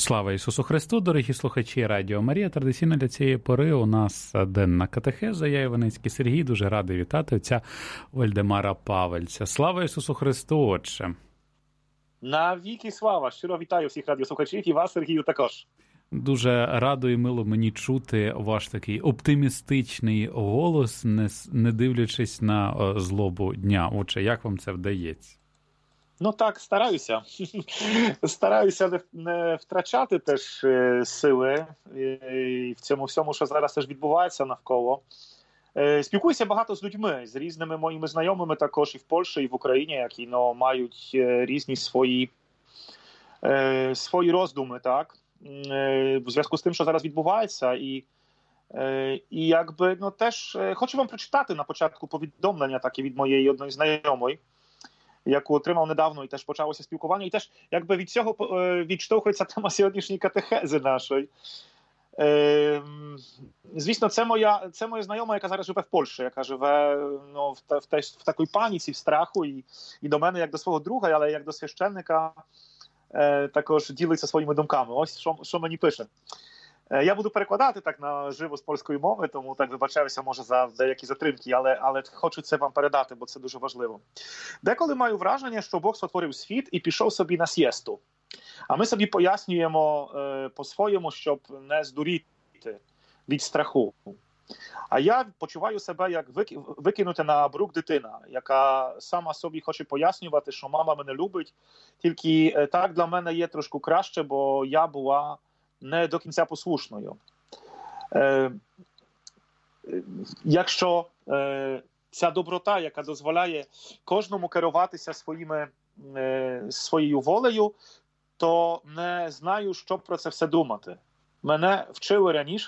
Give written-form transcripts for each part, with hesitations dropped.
Слава Ісусу Христу, дорогі слухачі Радіо Марія. Традиційно для цієї пори у нас денна катехеза. Я Іваницький Сергій, дуже радий вітати отця Вальдемара Павельця. Слава Ісусу Христу, Отче! Навіки слава! Щиро вітаю всіх радіослухачів і вас, Сергію, також. Дуже радо і мило мені чути ваш такий оптимістичний голос, не дивлячись на злобу дня. Отче, як вам це вдається? Ну так, стараюся. Стараюся не втрачати теж сили і в цьому всьому, що зараз теж відбувається навколо. Спілкуюся багато з людьми, з різними моїми знайомими також і в Польщі, і в Україні, які мають різні свої роздуми, так? В зв'язку з тим, що зараз відбувається. І якби, теж хочу вам прочитати на початку повідомлення таке від моєї одної знайомої, яку отримав недавно, і теж почалося спілкування. І теж якби від цього відштовхується тема сьогоднішньої катехези нашої. Звісно, це моя знайома, яка зараз живе в Польщі, яка живе в такій паніці, в страху, і до мене, як до свого друга, але як до священника, також ділиться своїми думками. Ось що мені пише. Я буду перекладати так наживо з польської мови, тому так вибачаюся, може, за деякі затримки, але хочу це вам передати, бо це дуже важливо. Деколи маю враження, що Бог сотворив світ і пішов собі на сієсту. А ми собі пояснюємо по-своєму, щоб не здуріти від страху. А я почуваю себе як викинута на брук дитина, яка сама собі хоче пояснювати, що мама мене любить, тільки так для мене є трошки краще, бо я була не до кінця послушною. Якщо ця доброта, яка дозволяє кожному керуватися своєю волею, то не знаю, що про це все думати. Мене вчили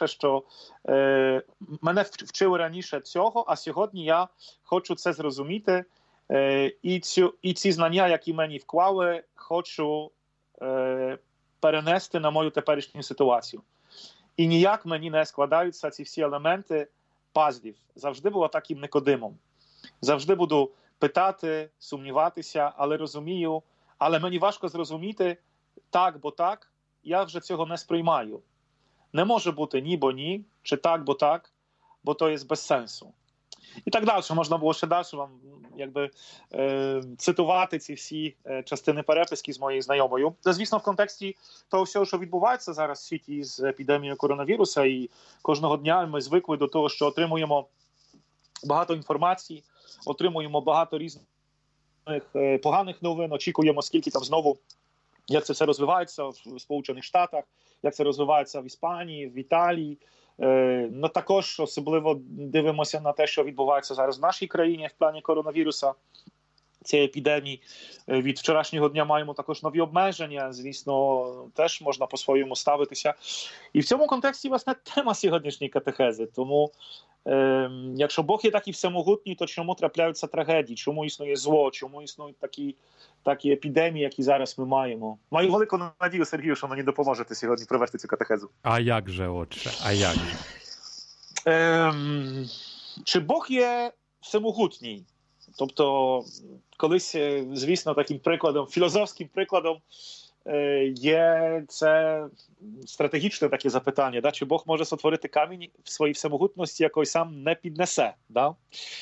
раніше цього, а сьогодні я хочу це зрозуміти, і ці знання, які мені вклали, хочу перенести на мою теперішню ситуацію. І ніяк мені не складаються ці всі елементи пазлів. Завжди була таким Никодимом. Завжди буду питати, сумніватися, але мені важко зрозуміти так, бо так, я вже цього не сприймаю. Не може бути ні, бо ні, чи так, бо то є без сенсу. І так далі, можна було ще далі вам цитувати ці всі частини переписки з моєю знайомою. Звісно, в контексті того всього, що відбувається зараз в світі з епідемією коронавіруса, і кожного дня ми звикли до того, що отримуємо багато інформації, отримуємо багато різних поганих новин, очікуємо, скільки там знову, як це все розвивається в Сполучених Штатах, як це розвивається в Іспанії, в Італії. Також особливо дивимося на те, що відбувається зараз в нашій країні в плані коронавіруса, цієї епідемії. Від вчорашнього дня маємо також нові обмеження, звісно, теж можна по-своєму ставитися. І в цьому контексті, власне, тема сьогоднішньої катехези. Тому, якщо Бог є такий всемогутній, то чому трапляються трагедії, чому існує зло, чому існують такі епідемії, які зараз ми маємо. Маю велику надію, Сергію, що мені допоможете сьогодні провести цю катехезу. А як же, Отче? А як же? Чи Бог є всемогутній? Тобто, колись, звісно, таким прикладом, філософським прикладом є це стратегічне таке запитання, да? Чи Бог може сотворити камінь в своїй всемогутності, якої сам не піднесе? Да?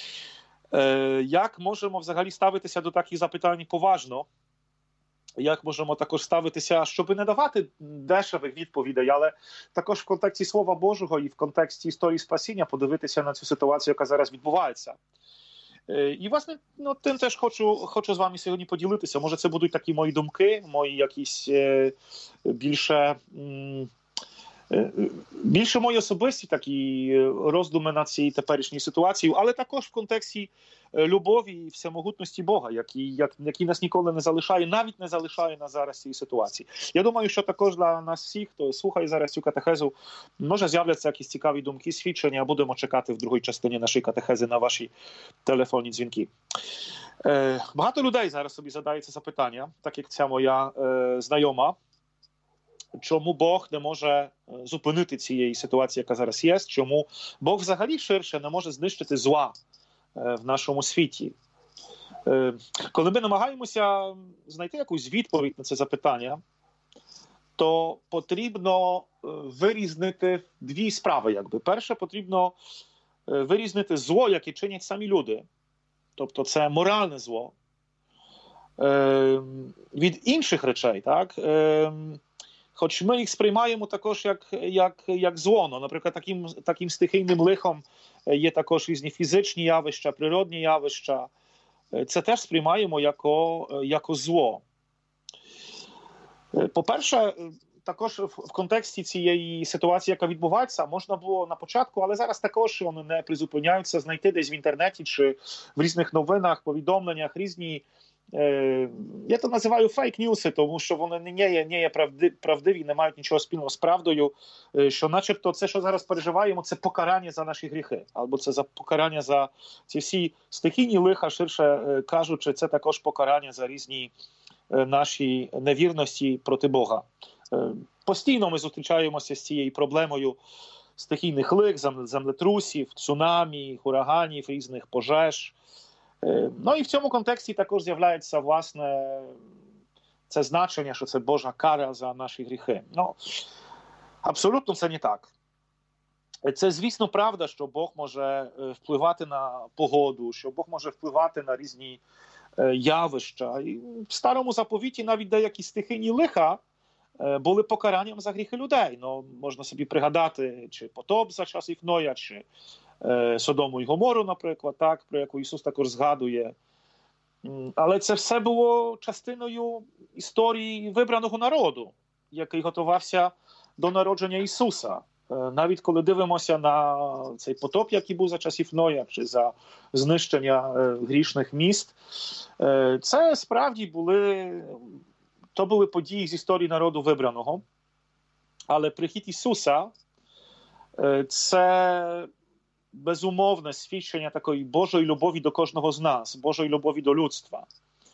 Як можемо взагалі ставитися до таких запитань поважно? Як можемо також ставитися, щоб не давати дешевих відповідей, але також в контексті Слова Божого і в контексті історії спасіння подивитися на цю ситуацію, яка зараз відбувається. І, власне, тим теж хочу з вами сьогодні поділитися. Може, це будуть такі мої думки, мої якісь більше мої особисті такі роздуми над цією теперішньою ситуацією, але також в контексті любові і всемогутності Бога, який нас ніколи не залишає, навіть не залишає нас зараз цієї ситуації. Я думаю, що також для нас всіх, хто слухає зараз цю катехезу, може з'являться якісь цікаві думки, свідчення, а будемо чекати в другій частині нашої катехези на ваші телефонні дзвінки. Багато людей зараз собі задається запитання, так як ця моя знайома, чому Бог не може зупинити цієї ситуації, яка зараз є, чому Бог взагалі ширше не може знищити зла в нашому світі. Коли ми намагаємося знайти якусь відповідь на це запитання, то потрібно вирізнити дві справи. Якби. Перше, потрібно вирізнити зло, яке чинять самі люди. Тобто це моральне зло. Від інших речей, так? Хоч ми їх сприймаємо також як зло. Ну, наприклад, таким стихійним лихом є також різні фізичні явища, природні явища. Це теж сприймаємо як зло. По-перше, також в контексті цієї ситуації, яка відбувається, можна було на початку, але зараз також вони не призупиняються, знайти десь в інтернеті чи в різних новинах, повідомленнях різні, я то називаю фейк-ньюси, тому що вони не є правдиві, не мають нічого спільного з правдою, що начебто це, що зараз переживаємо, це покарання за наші гріхи, або це за покарання за ці всі стихійні лиха, ширше кажучи, це також покарання за різні наші невірності проти Бога. Постійно ми зустрічаємося з цією проблемою стихійних лих, землетрусів, цунамі, ураганів, різних пожеж. Ну і в цьому контексті також з'являється, власне, це значення, що це Божа кара за наші гріхи. Ну, абсолютно це не так. Це, звісно, правда, що Бог може впливати на погоду, що Бог може впливати на різні явища. І в Старому Заповіті навіть деякі стихійні лиха були покаранням за гріхи людей. Ну, можна собі пригадати, чи потоп за часів Ноя, чи Содому і Гомору, наприклад, так, про яку Ісус також згадує. Але це все було частиною історії вибраного народу, який готувався до народження Ісуса. Навіть коли дивимося на цей потоп, який був за часів Ноя, чи за знищення грішних міст, це справді були події з історії народу вибраного. Але прихід Ісуса – це безумовне свідчення такої Божої любові до кожного з нас, Божої любові до людства.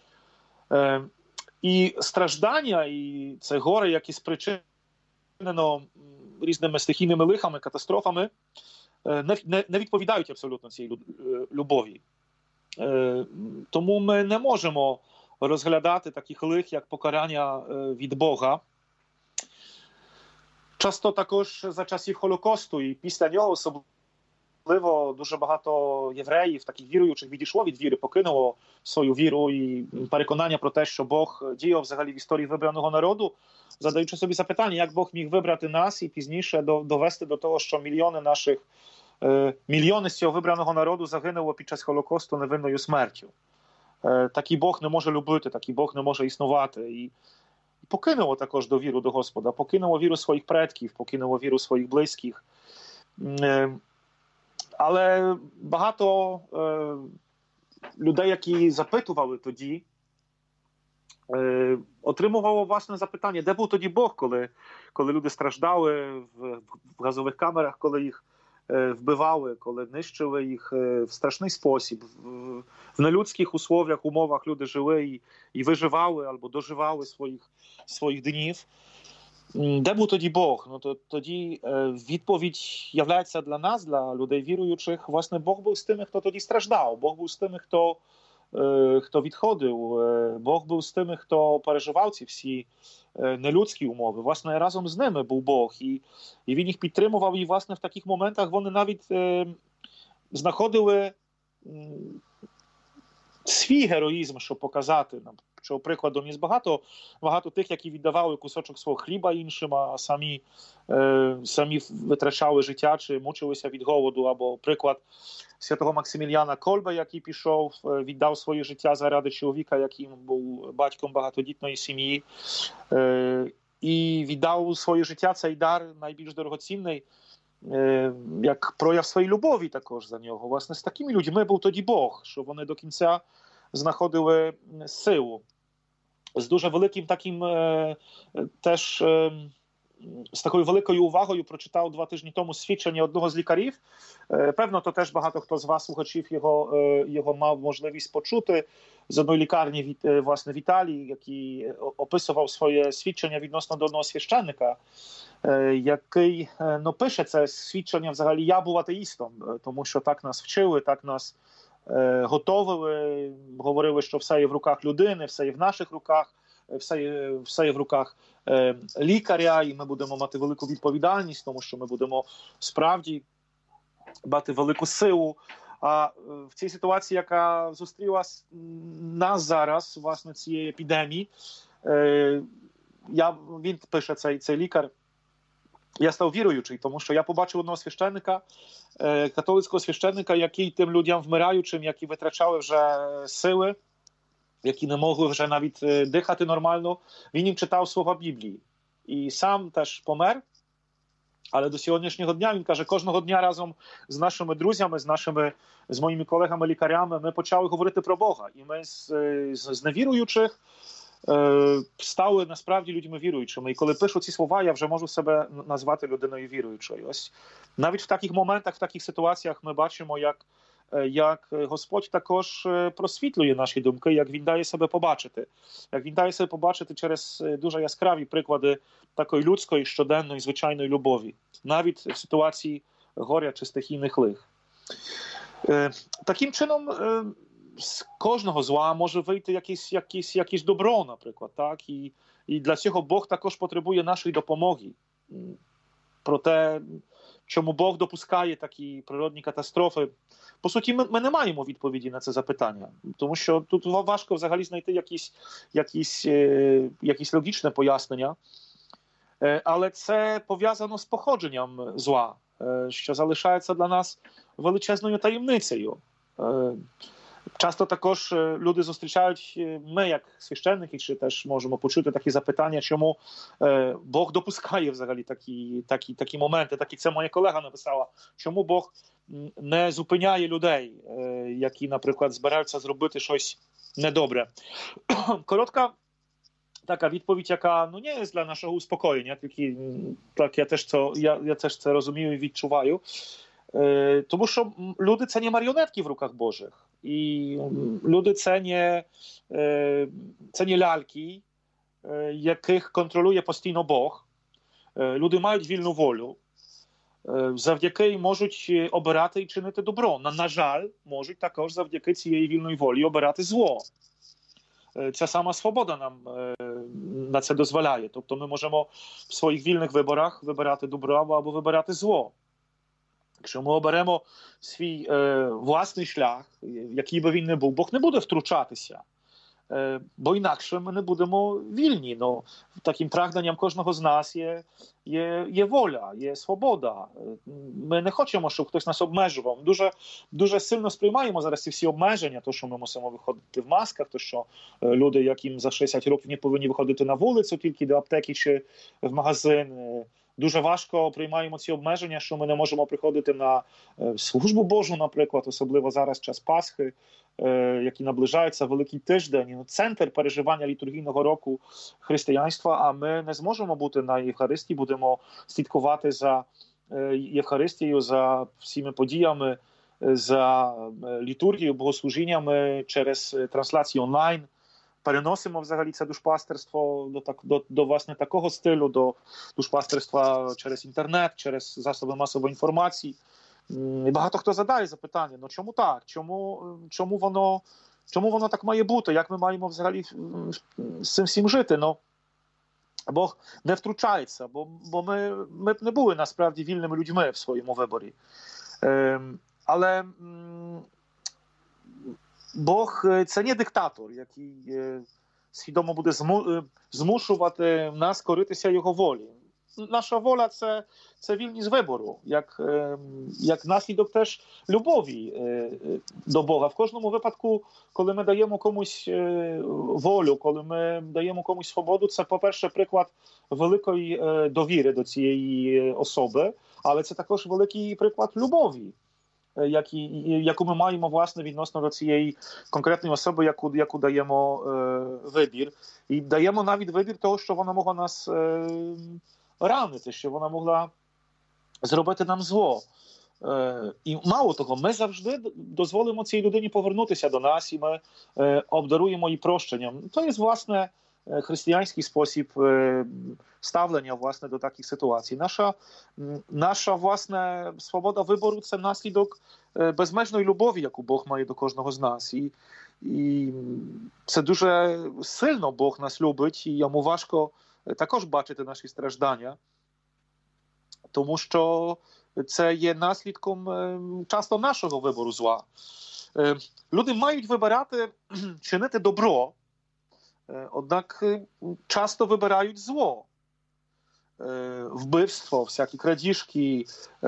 І страждання, і це горе, яке спричинено різними стихійними лихами, катастрофами, не відповідають абсолютно цій любові. Тому ми не можемо розглядати таких лих, як покарання від Бога. Часто також за часів Холокосту і після нього особливо дуже багато євреїв, таких віруючих, відійшло від віри, покинуло свою віру і переконання про те, що Бог діяв взагалі в історії вибраного народу, задаючи собі запитання, як Бог міг вибрати нас і пізніше довести до того, що мільйони з цього вибраного народу загинуло під час Холокосту невинною смертю. Такий Бог не може любити, такий Бог не може існувати. І покинуло також довіру до Господа, покинуло віру своїх предків, покинуло віру своїх близьких. Але багато людей, які запитували тоді, отримувало власне запитання, де був тоді Бог, коли люди страждали в газових камерах, коли їх вбивали, коли нищили їх в страшний спосіб. В нелюдських умовах люди жили і виживали або доживали своїх днів. Де був тоді Бог? Ну, тоді відповідь являється для нас, для людей віруючих. Власне, Бог був з тими, хто тоді страждав. Бог був з тими, хто відходив. Бог був з тими, хто переживав ці всі нелюдські умови. Власне, разом з ними був Бог. І він їх підтримував. І, власне, в таких моментах вони навіть знаходили свій героїзм, щоб показати нам. Що, прикладом, є багато тих, які віддавали кусочок свого хліба іншим, а самі витрачали життя чи мучилися від голоду. Або приклад святого Максиміліана Кольба, який пішов, віддав своє життя заради чоловіка, яким був батьком багатодітної сім'ї. І віддав своє життя, цей дар найбільш дорогоцінний, як прояв своєї любові також за нього. Власне, з такими людьми був тоді Бог, що вони до кінця знаходили силу. З дуже великим таким теж з такою великою увагою прочитав 2 тижні тому свідчення одного з лікарів. Певно, то теж багато хто з вас, слухачів, його мав можливість почути. З одної лікарні, власне, в Італії, який описував своє свідчення відносно до одного священника, який пише це свідчення взагалі: я був атеїстом, тому що так нас вчили, так нас готовили, говорили, що все є в руках людини, все є в наших руках, все є в руках лікаря, і ми будемо мати велику відповідальність, тому що ми будемо справді мати велику силу. А в цій ситуації, яка зустріла нас зараз, власне, цієї епідемії, він пише, цей лікар, я став віруючий, тому що я побачив одного священника, католицького священника, який тим людям вмираючим, які витрачали вже сили, які не могли вже навіть дихати нормально, він їм читав слова Біблії. І сам теж помер, але до сьогоднішнього дня, він каже, кожного дня разом з нашими друзями, з моїми колегами-лікарями ми почали говорити про Бога. І ми з невіруючих стали насправді людьми віруючими. І коли пишу ці слова, я вже можу себе назвати людиною віруючою. Ось навіть в таких моментах, в таких ситуаціях ми бачимо, як Господь також просвітлює наші думки, як Він дає себе побачити. Як Він дає себе побачити через дуже яскраві приклади такої людської, щоденної, звичайної любові. Навіть в ситуації горя чи стихійних лих. Таким чином, з кожного зла може вийти якесь добро, наприклад. Так? І для цього Бог також потребує нашої допомоги. Проте, чому Бог допускає такі природні катастрофи, по суті, ми не маємо відповіді на це запитання. Тому що тут важко взагалі знайти якісь логічне пояснення. Але це пов'язано з походженням зла, що залишається для нас величезною таємницею. Часто також люди зустрічають, ми як священники, чи теж можемо почути такі запитання, чому Бог допускає взагалі такі моменти. Це моя колега написала, чому Бог не зупиняє людей, які, наприклад, збираються зробити щось недобре. Коротка така відповідь, яка не є для нашого успокоєння, тільки так я теж це розумію і відчуваю. Тому що люди – це не маріонетки в руках Божих. І люди – це не ляльки, яких контролює постійно Бог. Люди мають вільну волю, завдяки можуть обирати і чинити добро. На жаль, можуть також завдяки цієї вільної волі обирати зло. Ця сама свобода нам на це дозволяє. Тобто ми можемо в своїх вільних виборах вибирати добро або вибирати зло. Якщо ми оберемо свій власний шлях, який би він не був, Бог не буде втручатися, бо інакше ми не будемо вільні. Таким прагненням кожного з нас є воля, є свобода. Ми не хочемо, щоб хтось нас обмежував. Дуже сильно сприймаємо зараз ці всі обмеження, то, що ми мусимо виходити в масках, то, що люди, яким за 60 років, не повинні виходити на вулицю, тільки до аптеки чи в магазин. Дуже важко приймаємо ці обмеження, що ми не можемо приходити на службу Божу, наприклад, особливо зараз час Пасхи, який наближається, Великий тиждень, центр переживання літургійного року християнства, а ми не зможемо бути на Євхаристії, будемо слідкувати за Євхаристією, за всіми подіями, за літургією, богослужіннями через трансляцію онлайн. Переносимо взагалі це душпастерство до власне такого стилю, до душпастерства через інтернет, через засоби масової інформації. І багато хто задає запитання, чому так? Чому воно так має бути? Як ми маємо взагалі з цим всім жити? Бог не втручається, бо ми б не були насправді вільними людьми в своєму виборі. Але Бог – це не диктатор, який свідомо буде змушувати нас коритися його волі. Наша воля – це вільність вибору, як наслідок теж любові до Бога. В кожному випадку, коли ми даємо комусь волю, коли ми даємо комусь свободу, це, по-перше, приклад великої довіри до цієї особи, але це також великий приклад любові, яку ми маємо, власне, відносно до цієї конкретної особи, яку даємо вибір. І даємо навіть вибір того, що вона могла нас ранити, що вона могла зробити нам зло. І мало того, ми завжди дозволимо цій людині повернутися до нас, і ми обдаруємо її прощенням. То є, власне, християнський спосіб ставлення, власне, до таких ситуацій. Наша власне, свобода вибору – це наслідок безмежної любові, яку Бог має до кожного з нас. І це дуже сильно Бог нас любить, і йому важко також бачити наші страждання, тому що це є наслідком часто нашого вибору зла. Люди мають вибирати чинити добро, однак часто вибирають зло. Вбивство, всякі крадіжки.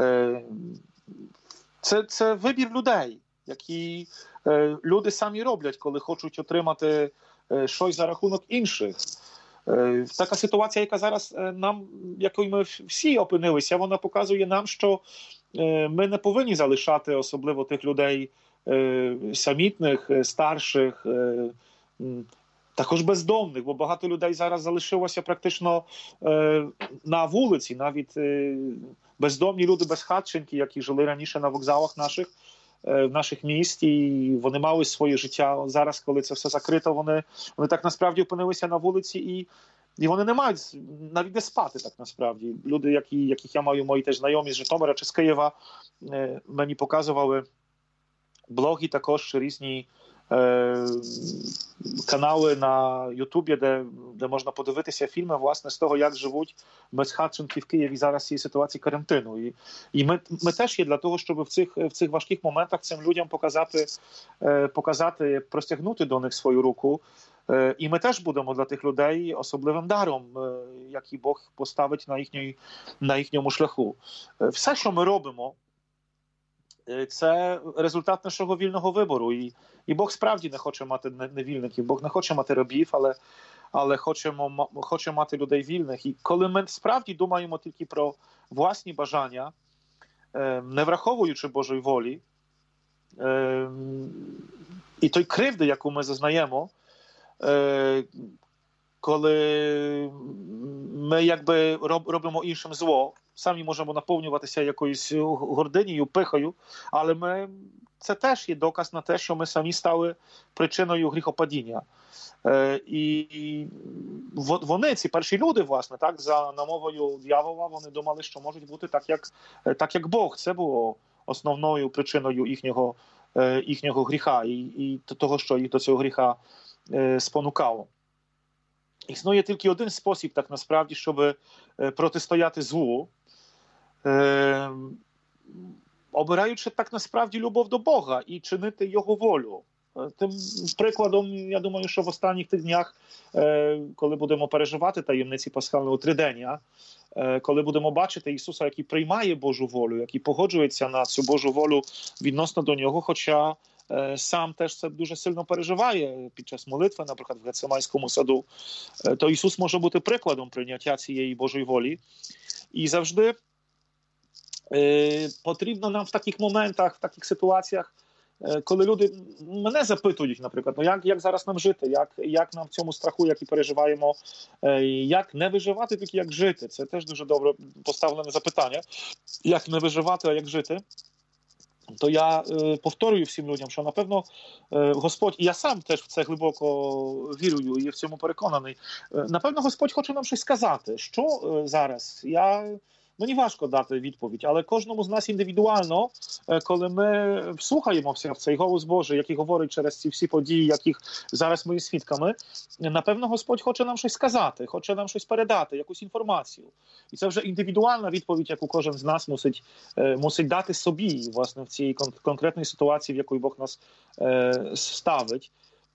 Це вибір людей, які люди самі роблять, коли хочуть отримати щось за рахунок інших. Така ситуація, яка зараз нам, якою ми всі опинилися, вона показує нам, що ми не повинні залишати особливо тих людей самітних, старших, також бездомних, бо багато людей зараз залишилося практично на вулиці, навіть бездомні люди, безхатченки, які жили раніше на вокзалах в наших міст, і вони мали своє життя. Зараз, коли це все закрито, вони так насправді опинилися на вулиці, і вони не мають навіть де спати, так насправді. Люди, яких я маю, мої теж знайомі з Житомира чи з Києва, мені показували блоги, також різні канали на Ютубі, де можна подивитися фільми, власне, з того, як живуть безхатченки в Києві зараз в цій ситуації карантину. І ми теж є для того, щоб в цих важких моментах цим людям показати, простягнути до них свою руку. І ми теж будемо для тих людей особливим даром, який Бог поставить на їхньому шляху. Все, що ми робимо, це результат нашого вільного вибору. І Бог справді не хоче мати невільників, Бог не хоче мати рабів, але хоче мати людей вільних. І коли ми справді думаємо тільки про власні бажання, не враховуючи Божої волі, і той кривди, яку ми зазнаємо, коли ми якби робимо іншим зло, самі можемо наповнюватися якоюсь гординею, пихою, але це теж є доказ на те, що ми самі стали причиною гріхопадіння. І вони, ці перші люди, власне, так, за намовою диявола, вони думали, що можуть бути так, як Бог. Це було основною причиною їхнього гріха і того, що їх до цього гріха спонукало. Існує тільки один спосіб, так насправді, щоб протистояти злу, обираючи так насправді любов до Бога і чинити Його волю. Тим прикладом, я думаю, що в останніх тих днях, коли будемо переживати таємниці пасхального тридення, коли будемо бачити Ісуса, який приймає Божу волю, який погоджується на цю Божу волю відносно до Нього, хоча сам теж це дуже сильно переживає під час молитви, наприклад, в Гециманському саду, то Ісус може бути прикладом прийняття цієї Божої волі. І завжди потрібно нам в таких моментах, в таких ситуаціях, коли люди мене запитують, наприклад, як зараз нам жити, як нам в цьому страху, який переживаємо, як не виживати, тільки як жити. Це теж дуже добре поставлене запитання. Як не виживати, а як жити? То я повторюю всім людям, що, напевно, Господь, і я сам теж в це глибоко вірую і в цьому переконаний, напевно, Господь хоче нам щось сказати. Що зараз? Мені важко дати відповідь, але кожному з нас індивідуально, коли ми вслухаємося в цей голос Божий, який говорить через ці всі події, яких зараз ми є свідками, напевно, Господь хоче нам щось сказати, хоче нам щось передати, якусь інформацію. І це вже індивідуальна відповідь, яку кожен з нас мусить дати собі, власне, в цій конкретній ситуації, в якій Бог нас ставить.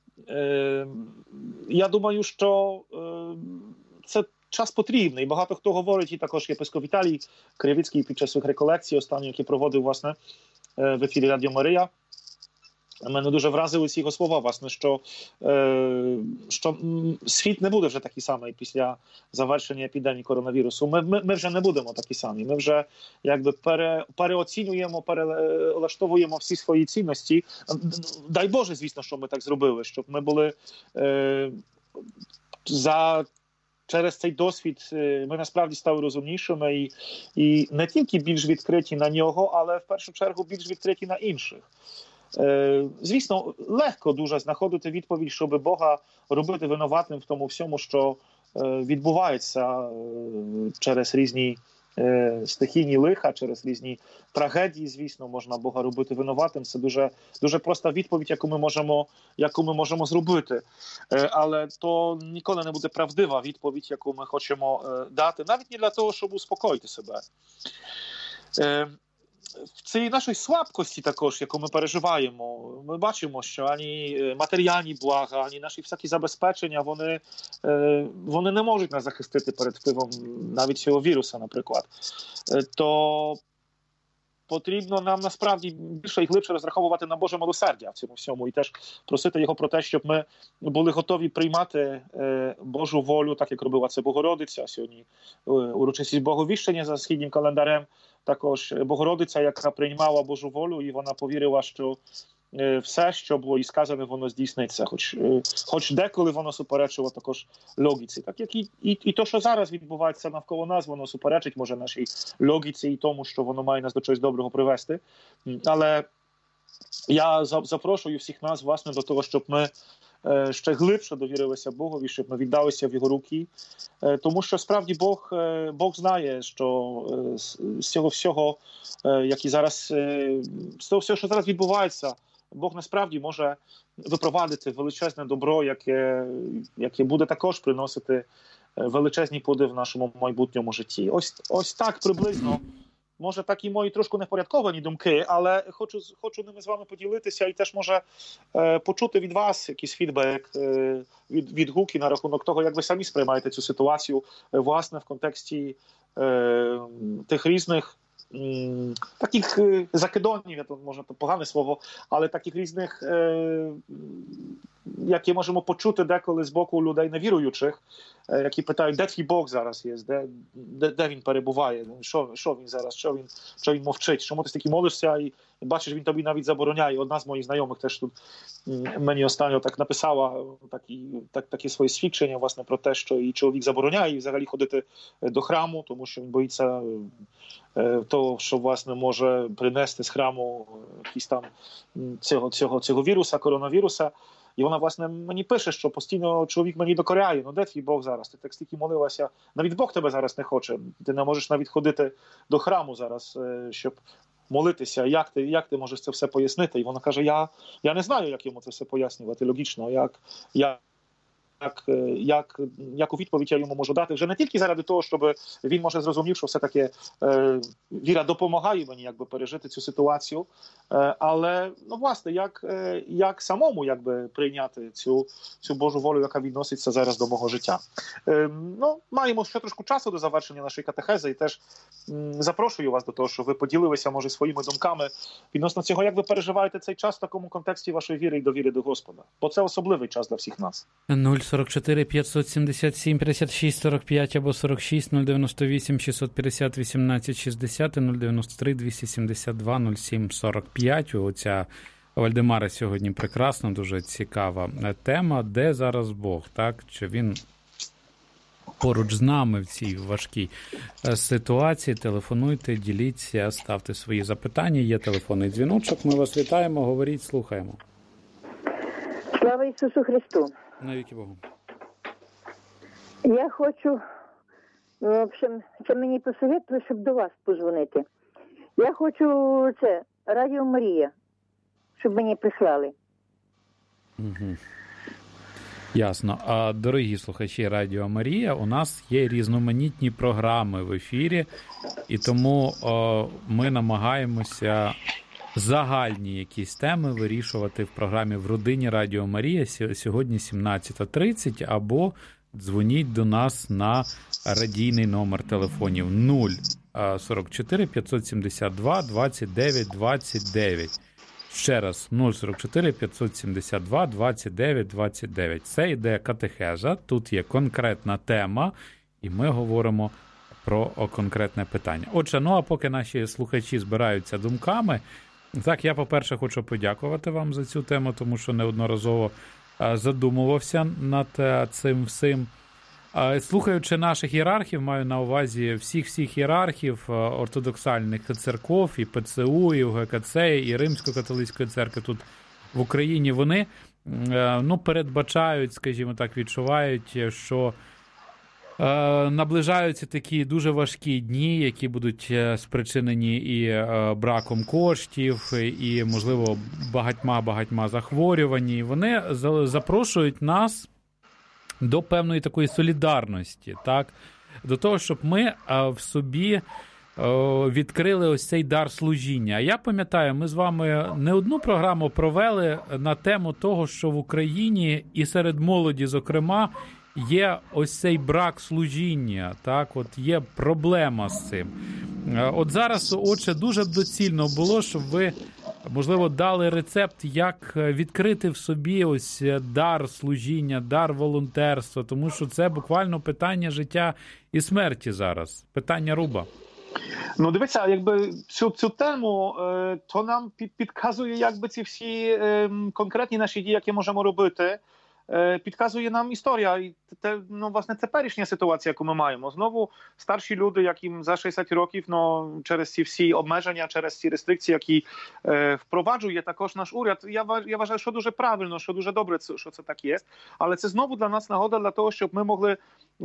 Я думаю, що це час потрібний. Багато хто говорить, і також єпископ Віталій Кривицький під час своїх реколекцій, останніх, які проводив, власне, в ефірі Радіо Марія, мене дуже вразили ці його слова, власне, що світ не буде вже такий самий після завершення епідемії коронавірусу. Ми вже не будемо такі самі. Ми вже якби переоцінюємо, перелаштовуємо всі свої цінності. Дай Боже, звісно, що ми так зробили, щоб ми були через цей досвід ми насправді стали розумнішими і не тільки більш відкриті на нього, але в першу чергу більш відкриті на інших. Звісно, легко дуже знаходити відповідь, щоб Бога робити винуватим в тому всьому, що відбувається через різні стихійні лиха, через різні трагедії, звісно, можна Бога робити винуватим. Це дуже, дуже проста відповідь, яку ми можемо зробити. Але то ніколи не буде правдива відповідь, яку ми хочемо дати, навіть не для того, щоб успокоїти себе. В цій нашій слабкості також, яку ми переживаємо, ми бачимо, що ані матеріальні блага, ані наші всякі забезпечення, вони не можуть нас захистити перед впливом навіть цього віруса, наприклад. То потрібно нам насправді більше і глибше розраховувати на Боже милосердя в цьому всьому і теж просити Його про те, щоб ми були готові приймати Божу волю, так як робила це Богородиця. Сьогодні урочистість Боговіщення за східнім календарем. Також Богородиця, яка приймала Божу волю, і вона повірила, що все, що було і сказане, воно здійсниться. Хоч деколи воно суперечило також логіці. Так як і то, що зараз відбувається навколо нас, воно суперечить, може, нашій логіці і тому, що воно має нас до чогось доброго привести. Але я запрошую всіх нас, власне, до того, щоб ми ще глибше довірилися Богові, щоб ми віддалися в Його руки. Тому що справді Бог знає, що з цього всього, з того всього, що зараз відбувається, Бог насправді може випровадити величезне добро, яке буде також приносити величезні плоди в нашому майбутньому житті. Ось так приблизно. Може, так і мої трошки непорядковані думки, але хочу ними з вами поділитися і теж, може, почути від вас якийсь фідбек, відгуки на рахунок того, як ви самі сприймаєте цю ситуацію, власне, в контексті тих різних таких закидонів, може, це погане слово, але таких різних, які можемо почути деколи з боку людей невіруючих, які питають, де твій Бог зараз є, де він перебуває, що він зараз, що він мовчить, чому ти стільки молишся і бачиш, він тобі навіть забороняє. Одна з моїх знайомих теж тут мені останньо так написала такі свої свідчення, власне, про те, що і чоловік забороняє і взагалі ходити до храму, тому що він боїться того, що, власне, може принести з храму якісь там цього віруса, коронавіруса. І вона, власне, мені пише, що постійно чоловік мені докоряє. Де твій Бог зараз? Ти так стільки молилася. Навіть Бог тебе зараз не хоче. Ти не можеш навіть ходити до храму зараз, щоб молитися. Як ти можеш це все пояснити? І вона каже, я не знаю, як йому це все пояснювати логічно. Яку відповідь я йому можу дати вже не тільки заради того, щоб він, може, зрозумів, що все-таки віра допомагає мені якби пережити цю ситуацію, але, власне, як самому якби прийняти цю Божу волю, яка відноситься зараз до мого життя. Маємо ще трошки часу до завершення нашої катехези і теж запрошую вас до того, щоб ви поділилися, може, своїми думками відносно цього, як ви переживаєте цей час в такому контексті вашої віри і довіри до Господа. Бо це особливий час для всіх нас. 044 577 56 45 або 46 098 650 18 60 093 272 07 45. Оця Вальдемара сьогодні прекрасна, дуже цікава тема. Де зараз Бог? Так? Чи він поруч з нами в цій важкій ситуації? Телефонуйте, діліться, ставте свої запитання. Є телефонний дзвіночок. Ми вас вітаємо, говоріть, слухаємо. Слава Ісусу Христу! Навіки Богу. Я хочу, в общем, це мені посоветували, щоб до вас позвонити. Я хочу Радіо Марія, щоб мені прислали. Угу. Ясно. А, дорогі слухачі Радіо Марія, у нас є різноманітні програми в ефірі, і тому ми намагаємося загальні якісь теми вирішувати в програмі «В родині Радіо Марія» сьогодні 17:30, або дзвоніть до нас на радійний номер телефонів 044 572 29 29. Ще раз, 044 572 29 29. Це йде катехеза, тут є конкретна тема, і ми говоримо про конкретне питання. Отже, а поки наші слухачі збираються думками, так, я, по-перше, хочу подякувати вам за цю тему, тому що неодноразово задумувався над цим всім. Слухаючи наших ієрархів, маю на увазі всіх ієрархів ортодоксальних церков, і ПЦУ, і УГКЦ, і Римсько-католицької церкви тут в Україні, вони передбачають, скажімо так, відчувають, що Наближаються такі дуже важкі дні, які будуть спричинені і браком коштів, і, можливо, багатьма захворювань. Вони запрошують нас до певної такої солідарності, так? До того, щоб ми в собі відкрили ось цей дар служіння. Я пам'ятаю, ми з вами не одну програму провели на тему того, що в Україні і серед молоді, зокрема, є ось цей брак служіння, так, от є проблема з цим. От зараз, отче, дуже б доцільно було, щоб ви, можливо, дали рецепт, як відкрити в собі ось дар служіння, дар волонтерства, тому що це буквально питання життя і смерті зараз, питання руба. Ну, дивіться, якби цю тему, то нам підказує, якби ці всі конкретні наші дії, які можемо робити, підказує нам історія. І власне, теперішня ситуація, яку ми маємо. Знову старші люди, яким за 60 років, через ці всі обмеження, через ці рестрикції, які впроваджує також наш уряд. Я вважаю, що дуже правильно, що дуже добре, що це так є. Але це знову для нас нагода для того, щоб ми могли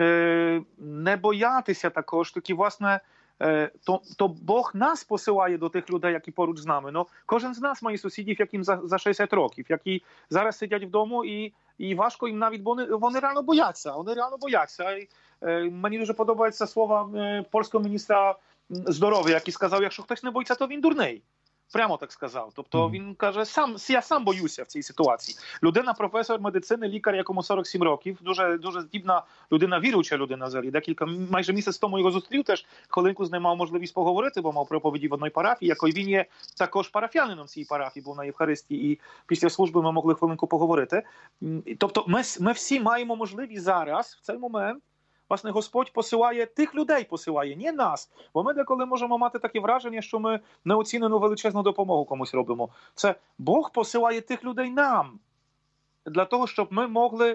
не боятися також, такі, власне, то Бог нас посилає до тих людей, які поруч з нами. Кожен з нас має сусідів, яким за 60 років, які зараз сидять вдома і важко їм навіть, бо вони реально бояться. І, мені дуже подобаються слова польського міністра здоров'я, який сказав, якщо хтось не боїться, то він дурний. Прямо так сказав. Тобто він каже, я сам боюся в цій ситуації. Людина, професор медицини, лікар, якому 47 років, дуже, дуже здібна людина, віруюча людина взагалі. Майже місяць тому його зустрів, теж хвилинку з ним мав можливість поговорити, бо мав проповіді в одній парафії, якої він є також парафіянином цієї парафії, був на Євхаристії, і після служби ми могли хвилинку поговорити. Тобто ми всі маємо можливість зараз, в цей момент, власне, Господь посилає тих людей, не нас. Бо ми деколи можемо мати таке враження, що ми неоцінену величезну допомогу комусь робимо. Це Бог посилає тих людей нам. Для того, щоб ми могли...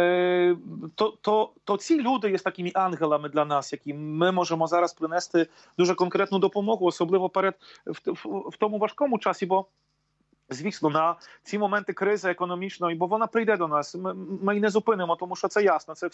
То ці люди є такими ангелами для нас, які ми можемо зараз принести дуже конкретну допомогу, особливо в тому важкому часі, бо звісно, на ці моменти кризи економічної, бо вона прийде до нас, ми її не зупинимо, тому що це ясно, це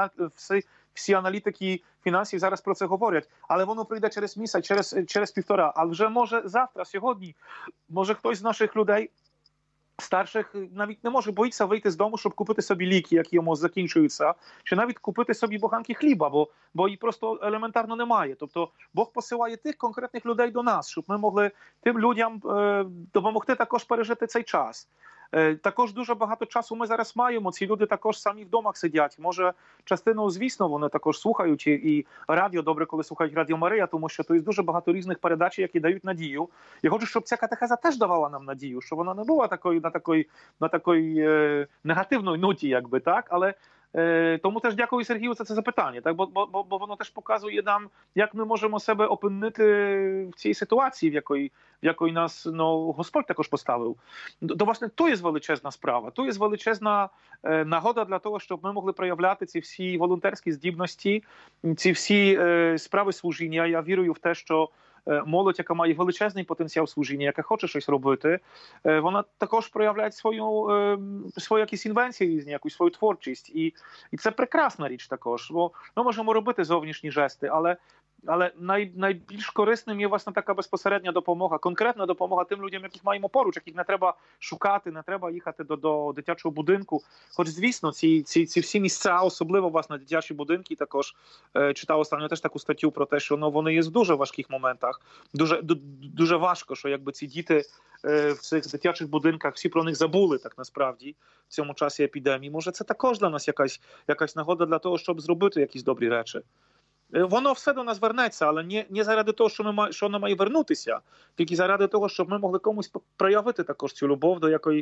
всі аналітики фінансів зараз про це говорять, але воно прийде через місяць, через півтора, а вже може завтра, сьогодні, може хтось з наших людей старших навіть не може боїться вийти з дому, щоб купити собі ліки, які йому закінчуються, чи навіть купити собі буханки хліба, бо її просто елементарно немає. Тобто Бог посилає тих конкретних людей до нас, щоб ми могли тим людям допомогти також пережити цей час. Також дуже багато часу ми зараз маємо. Ці люди також самі в домах сидять. Може, частину, звісно, вони також слухають і радіо, добре, коли слухають Радіо Марія, тому що то є дуже багато різних передач, які дають надію. Я хочу, щоб ця катехеза теж давала нам надію, щоб вона не була на такої негативної ноті, якби, так, але тому теж дякую Сергію за це запитання, так, бо воно теж показує нам, як ми можемо себе опинити в цій ситуації, в якої нас Господь також поставив. То, власне, то є величезна справа, то є величезна нагода для того, щоб ми могли проявляти ці всі волонтерські здібності, ці всі справи служіння. Я вірую в те, що молодь, яка має величезний потенціал служіння, яка хоче щось робити, вона також проявляє свої якісь інвенції різні, якусь свою творчість. І це прекрасна річ також, бо ми можемо робити зовнішні жести, але найбільш корисним є, власне, така безпосередня допомога, конкретна допомога тим людям, яких маємо поруч, яких не треба шукати, не треба їхати до дитячого будинку. Хоч, звісно, ці всі місця, особливо, власне, дитячі будинки, також читав останньо теж таку статтю про те, що вони є в дуже важких моментах. Дуже важко, що якби ці діти в цих дитячих будинках, всі про них забули, так насправді, в цьому часі епідемії. Може, це також для нас якась нагода для того, щоб зробити якісь добрі речі. Воно все до нас вернеться, але не заради того, що воно має вернутися, тільки заради того, щоб ми могли комусь проявити також цю любов, до якої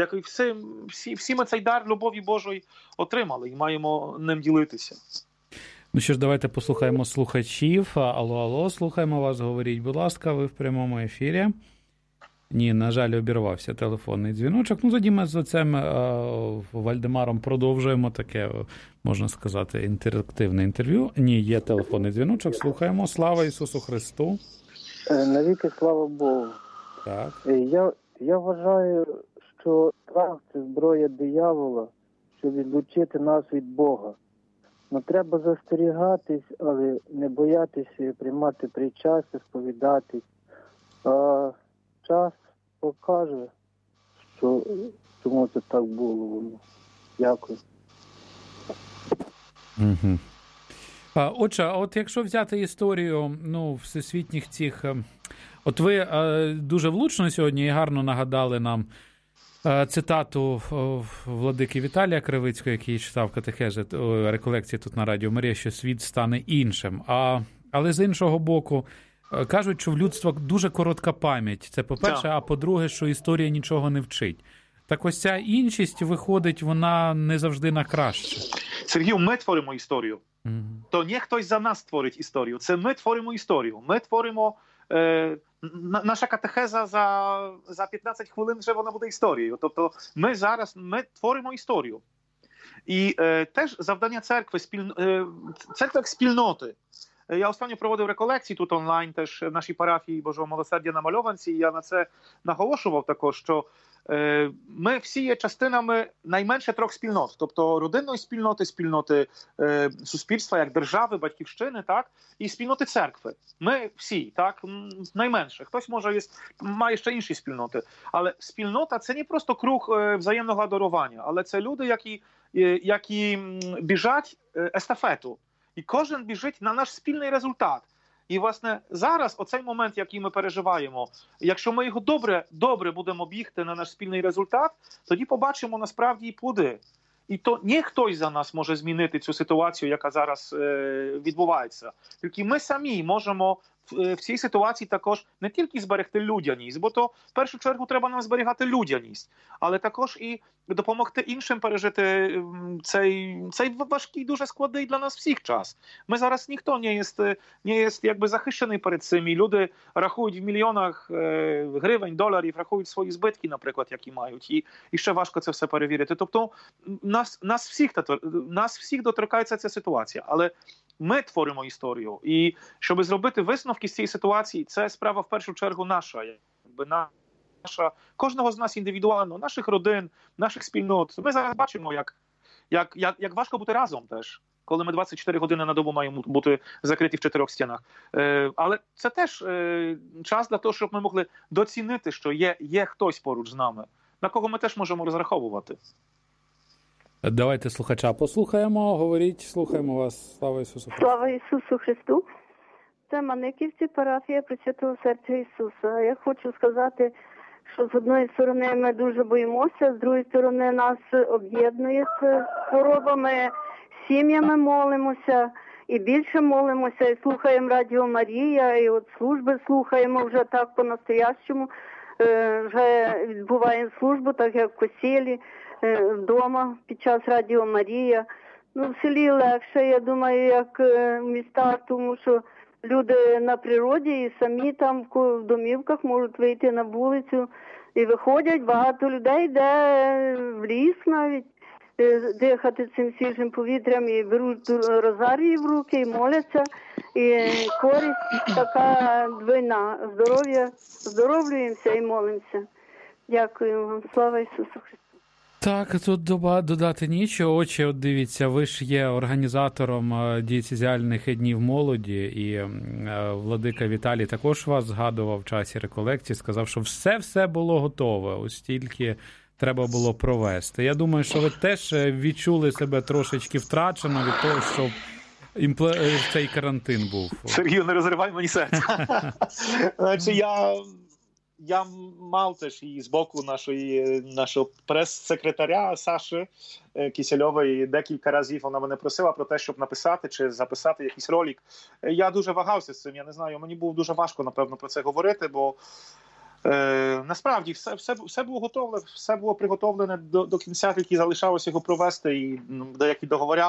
всі ми цей дар любові Божої отримали і маємо ним ділитися. Ну що ж, давайте послухаємо слухачів. Алло, слухаємо вас, говоріть, будь ласка, ви в прямому ефірі. Ні, на жаль, обірвався телефонний дзвіночок. Тоді ми з отцем Вальдемаром продовжуємо таке, можна сказати, інтерактивне інтерв'ю. Ні, є телефонний дзвіночок, слухаємо. Слава Ісусу Христу! Навіки слава Богу! Так. Я вважаю, що страх – це зброя диявола, щоб відлучити нас від Бога. Ну, треба застерігатись, але не боятися приймати причастя, сповідатись. А час покаже, що чому це так було воно. Дякую. Угу. Отже, от якщо взяти історію всесвітніх цих... От ви дуже влучно сьогодні і гарно нагадали нам цитату владики Віталія Кривицького, який читав катехези, реколекції тут на Радіо Марія, що світ стане іншим. Але з іншого боку, кажуть, що в людства дуже коротка пам'ять. Це по-перше, а по-друге, що історія нічого не вчить. Так ось ця іншість, виходить, вона не завжди на краще. Сергію, ми творимо історію. То не хтось за нас творить історію. Це ми творимо історію. Ми творимо... Наша катехеза за 15 хвилин вже вона буде історією. Тобто ми творимо історію. І теж завдання церкви, церкви як спільноти. Я останньо проводив реколекції тут онлайн, теж в нашій парафії Божого Милосердя на Мальованці, і я на це наголошував також, що ми всі є частинами найменше 3 спільнот, тобто родинної спільноти, спільноти суспільства, як держави, батьківщини, так, і спільноти церкви. Ми всі, так, найменше. Хтось, може, має ще інші спільноти. Але спільнота – це не просто круг взаємного адарування, але це люди, які біжать естафету. І кожен біжить на наш спільний результат. І, власне, зараз, оцей момент, який ми переживаємо, якщо ми його добре будемо бігти на наш спільний результат, тоді побачимо насправді і плоди. І то не хтось за нас може змінити цю ситуацію, яка зараз відбувається. Тільки ми самі можемо в цій ситуації також не тільки зберегти людяність, бо то в першу чергу треба нам зберігати людяність, але також і допомогти іншим пережити цей важкий, дуже складний для нас всіх час. Ми зараз ніхто не є якби захищений перед цим, і люди рахують в мільйонах гривень, доларів, рахують свої збитки, наприклад, які мають, і ще важко це все перевірити. Тобто нас всіх доторкається ця ситуація, але ми творимо історію. І щоб зробити висновки з цієї ситуації, це справа в першу чергу наша. Наша кожного з нас індивідуально, наших родин, наших спільнот. Ми зараз бачимо, як важко бути разом теж, коли ми 24 години на добу маємо бути закриті в 4 стінах. Але це теж час для того, щоб ми могли доцінити, що є хтось поруч з нами, на кого ми теж можемо розраховувати. Давайте слухача послухаємо. Говоріть, слухаємо вас. Слава Ісусу Христу. Слава Ісусу Христу. Це Маниківці, парафія Пресвятого Серця Ісуса. Я хочу сказати, що з одної сторони ми дуже боїмося, з другої сторони нас об'єднує з хворобами, сім'ями молимося і більше молимося, і слухаємо Радіо Марія, і от служби слухаємо вже так по-настоящому. Вже відбуваємо службу, так як в косілі, вдома під час Радіо Марія. В селі легше, я думаю, як в містах, тому що люди на природі і самі там в домівках можуть вийти на вулицю і виходять. Багато людей йде в ліс навіть, дихати цим свіжим повітрям і беруть розарії в руки і моляться. І користь така двойна. Здоровлюємося і молимося. Дякую вам. Слава Ісусу Христу. Так, тут додати нічого. Отче, от дивіться, ви ж є організатором дієцезіальних днів молоді, і владика Віталій також вас згадував в часі реколекції, сказав, що все було готове, ось тільки треба було провести. Я думаю, що ви теж відчули себе трошечки втрачено від того, що цей карантин був. Сергію, не розривай мені серце. Значить, я мав теж і з боку нашого прес-секретаря Саші Кисельової декілька разів вона мене просила про те, щоб написати чи записати якийсь ролик. Я дуже вагався з цим, я не знаю, мені було дуже важко, напевно, про це говорити, бо насправді все було готове, все було приготовлене до кінця, тільки залишалося його провести, і деякі договори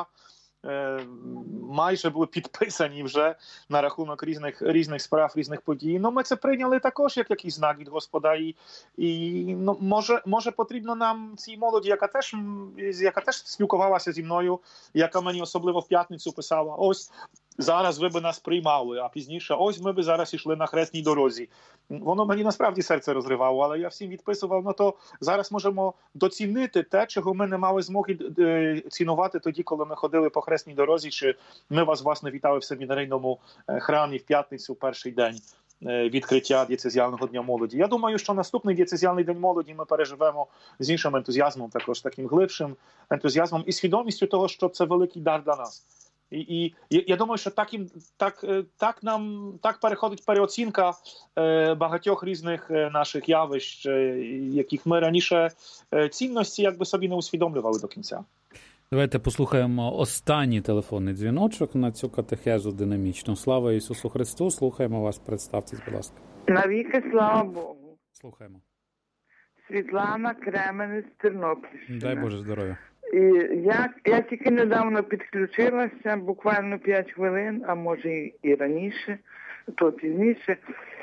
майже були підписані вже на рахунок різних справ, різних подій. Ми це прийняли також як якийсь знак від Господа. І може потрібно нам цій молоді, яка теж спілкувалася зі мною, яка мені особливо в п'ятницю писала. Ось, зараз ви би нас приймали, а пізніше ось ми би зараз йшли на хресній дорозі. Воно мені насправді серце розривало, але я всім відписував, ну то зараз можемо доцінити те, чого ми не мали змоги цінувати тоді, коли ми ходили по хресній дорозі, чи ми вас, власне, вітали в семінарійному храмі в п'ятницю, перший день відкриття дієцезіального дня молоді. Я думаю, що наступний дієцезіальний день молоді ми переживемо з іншим ентузіазмом, також таким глибшим ентузіазмом і свідомістю того, що це великий дар для нас. І я думаю, що так переходить переоцінка багатьох різних наших явищ, яких ми раніше цінності якби собі не усвідомлювали до кінця. Давайте послухаємо останній телефонний дзвіночок на цю катехезу динамічну. Слава Ісусу Христу! Слухаємо вас. Представтесь, будь ласка. Навіки слава Богу. Слухаємо. Світлана, Кременець, Тернопільщина. Дай Боже здоров'я. І я тільки недавно підключилася, буквально 5 хвилин, а може і раніше, то пізніше.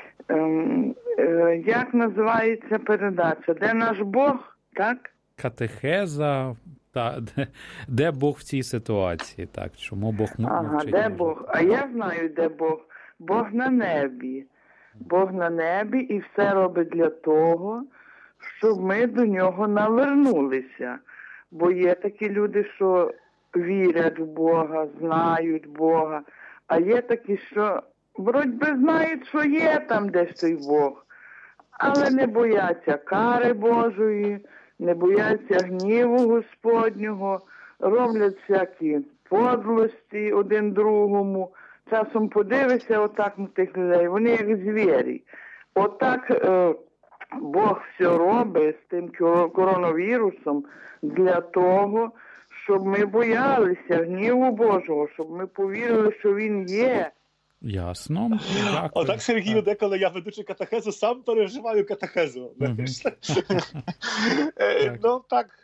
Як називається передача? Де наш Бог, так? Катехеза, де Бог в цій ситуації, так? Чому Бог мовчить? Ага, де Бог? А я знаю, де Бог. Бог на небі. Бог на небі і все робить для того, щоб ми до нього навернулися. Бо є такі люди, що вірять в Бога, знають Бога, а є такі, що вроді би знають, що є там десь той Бог, але не бояться кари Божої, не бояться гніву Господнього, роблять всякі подлості один другому. Часом подивишся отак на тих людей, вони як звірі. Отак Бог все робить з тим коронавірусом для того, щоб ми боялися гніву Божого, щоб ми повірили, що Він є. Ясно. Отак, Сергію, деколи я ведучи катехезу, сам переживаю катехезу. Ну,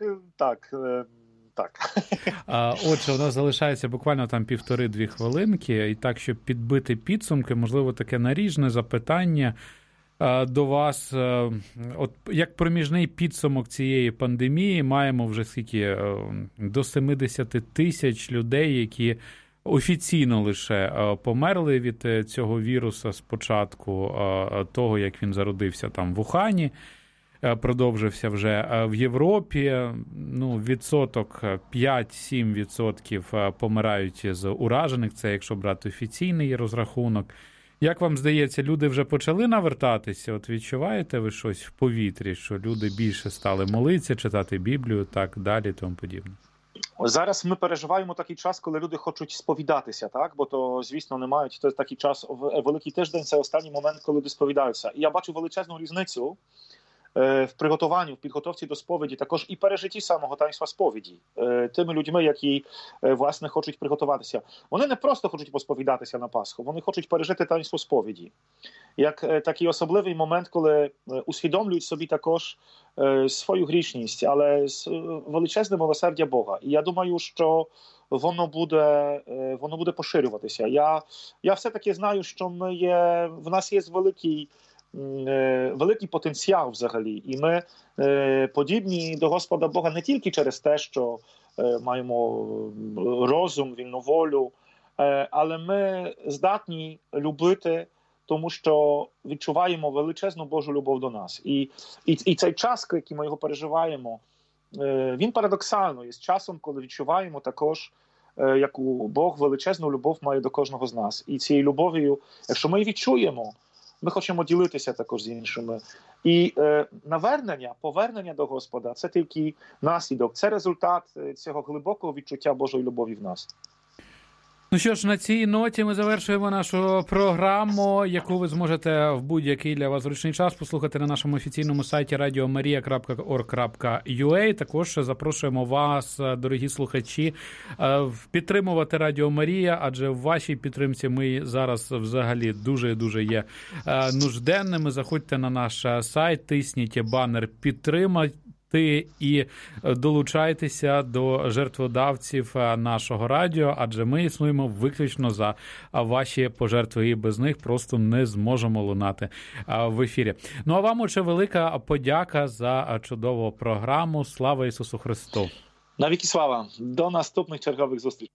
так. Отже, у нас залишається буквально там 1,5-2 хвилинки, і так, щоб підбити підсумки, можливо, таке наріжне запитання до вас. От як проміжний підсумок цієї пандемії маємо вже скільки? До 70 тисяч людей, які офіційно лише померли від цього віруса з початку того, як він зародився там в Ухані. Продовжився вже в Європі. Ну, відсоток 5-7% помирають з уражених. Це якщо брати офіційний розрахунок. Як вам здається, люди вже почали навертатися? От відчуваєте ви щось в повітрі, що люди більше стали молитися, читати Біблію, так далі, тому подібне? Зараз ми переживаємо такий час, коли люди хочуть сповідатися, так? Бо то, звісно, не мають. Це такий час, Великий тиждень – це останній момент, коли люди сповідаються. І я бачу величезну різницю в приготуванні, в підготовці до сповіді, також і пережитті самого таїнства сповіді. Тими людьми, які, власне, хочуть приготуватися. Вони не просто хочуть посповідатися на Пасху, вони хочуть пережити таїнство сповіді. Як такий особливий момент, коли усвідомлюють собі також свою грішність, але з величезне милосердя Бога. І я думаю, що воно буде поширюватися. Я все-таки знаю, що в нас є великий потенціал взагалі. І ми подібні до Господа Бога не тільки через те, що маємо розум, вільну волю, але ми здатні любити, тому що відчуваємо величезну Божу любов до нас. І цей час, який ми його переживаємо, він парадоксально є часом, коли відчуваємо також, яку Бог величезну любов має до кожного з нас. І цією любов'ю, якщо ми її відчуємо, ми хочемо ділитися також з іншими. І повернення до Господа – це тільки наслідок, це результат цього глибокого відчуття Божої любові в нас. Ну що ж, на цій ноті ми завершуємо нашу програму, яку ви зможете в будь-який для вас зручний час послухати на нашому офіційному сайті radiomaria.org.ua. Також запрошуємо вас, дорогі слухачі, підтримувати Радіо Марія, адже в вашій підтримці ми зараз взагалі дуже є нужденними. Заходьте на наш сайт, тисніть банер «Підтримати» і долучайтеся до жертводавців нашого радіо, адже ми існуємо виключно за ваші пожертви, і без них просто не зможемо лунати в ефірі. Ну а вам, отже, велика подяка за чудову програму. Слава Ісусу Христу! Навіки слава! До наступних чергових зустрічей!